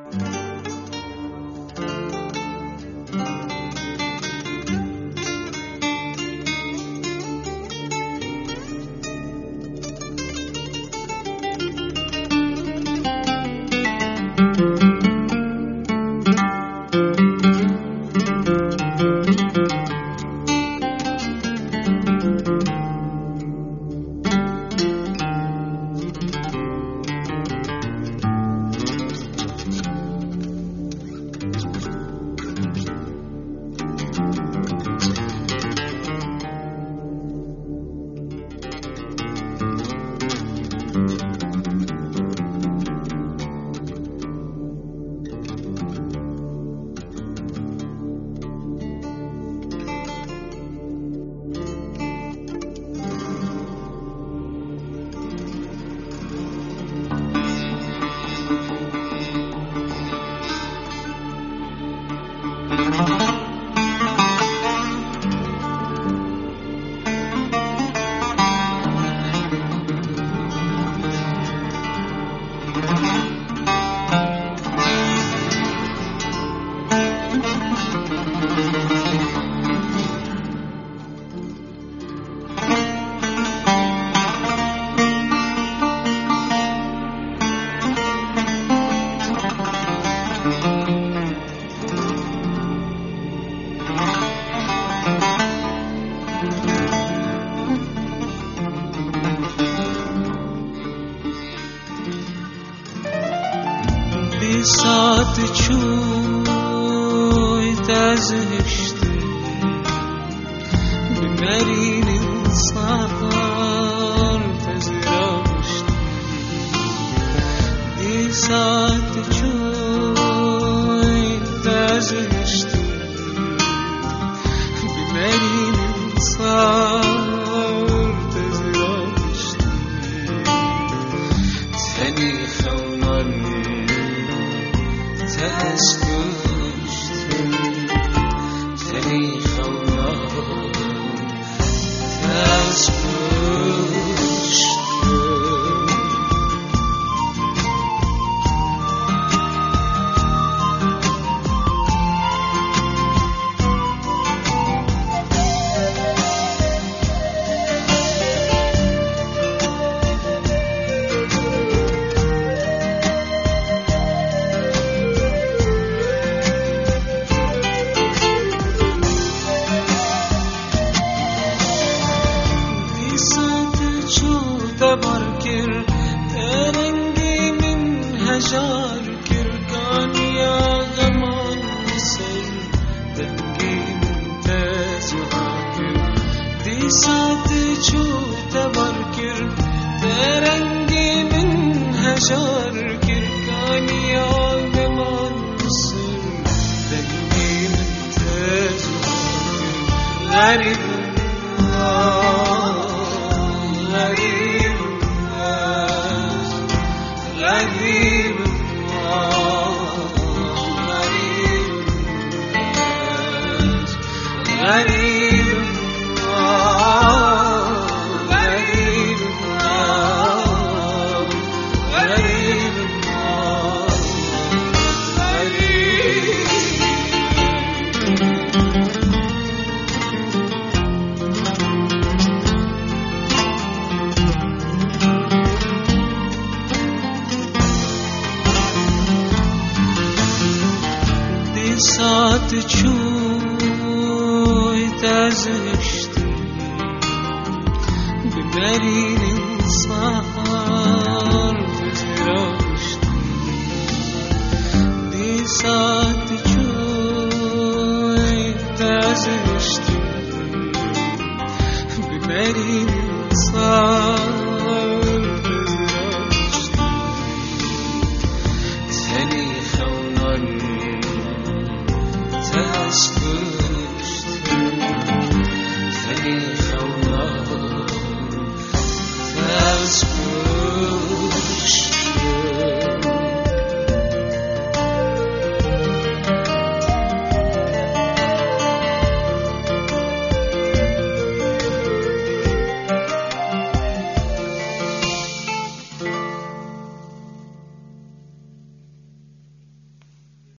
saat čuj da zešti بمرين السهر تزرشت دي ساعت جوي تزرشت بمرين السهر تزرشت تاني خونر تسكشت تاني خونر بركر ترنجي من هجار كركان يا غمان وسر دنجي ممتاز وعاكر دي ساعت شوت بركر ترنجي من هجار كركان يا غمان وسر دنجي ممتاز وعاكر غريب غريب غريب غريب ساعت چوی تزشتی بمرین السهر